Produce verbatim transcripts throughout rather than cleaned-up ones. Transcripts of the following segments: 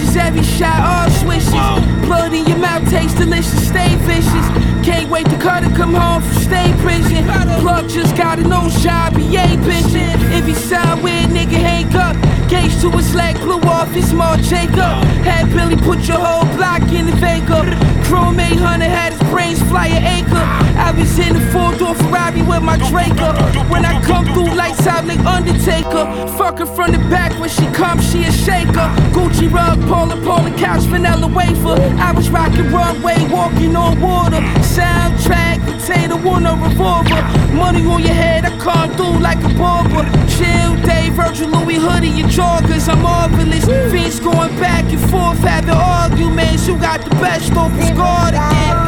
wishes, every shot all swishes. Blood in your mouth tastes delicious, stay vicious. Can't wait to cut and come home from state prison. Plug just got a nose job, he ain't bitchin'. If he sound weird, nigga hang up. Gauge to his leg, blew off his small Jacob. Had Billy put your whole block in the Vega. Chrome eight hundred had his brains fly an acre. I was in the four-door Ferrari with my Draco. When I come through, lights out like Undertaker. Fuck her from the back, when she comes, she a shaker. Gucci rug, Paula, Paula couch, vanilla wafer. I was rocking runway, walking on water. Soundtrack, potato, one a revolver. Money on your head, I come through like a barber. Chill day, Virgil Louis hoodie, your joggers, I'm marvelous. Fiends going back and forth, having arguments. You got the best off his guard again.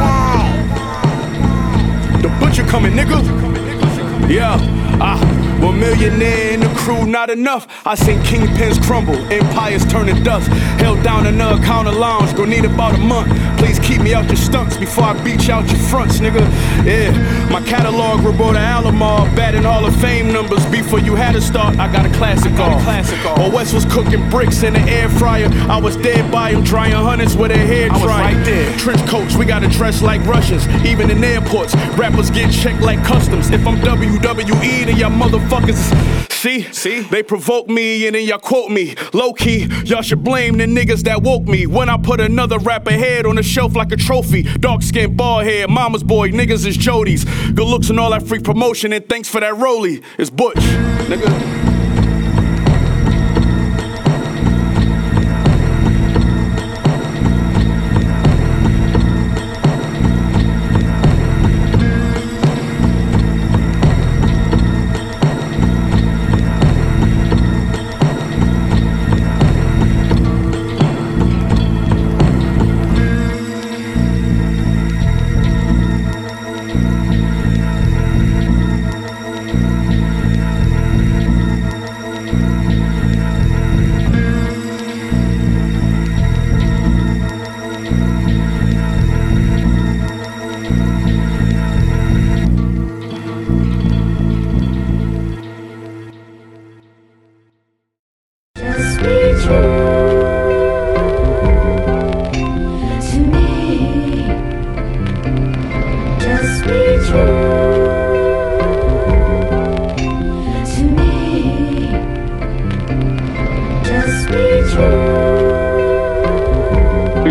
The butcher coming, nigga. Yeah, ah, one millionaire in the crew, not enough. I seen kingpins crumble, empires turning dust. Held down another counter lounge, gon' need about a month. Please keep me out your stunts before I beat you out your fronts, nigga. Yeah, my catalog, Roberta Alomar, batting Hall of Fame numbers. Before you had to start, I got a classic off. While West was cooking bricks in the air fryer, I was dead by him drying hundreds with a hair dryer. I was right there. Trench coats, we gotta dress like Russians. Even in airports, rappers get checked like customs. If I'm W W E, then y'all motherfuckers See? See? They provoke me and then y'all quote me. Low key, y'all should blame the niggas that woke me. When I put another rapper head on the shelf like a trophy. Dark skin, bald head, mama's boy, niggas is Jodies. Good looks and all that freak promotion, and thanks for that rollie. It's Butch, nigga.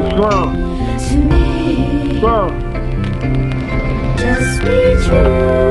Just be true.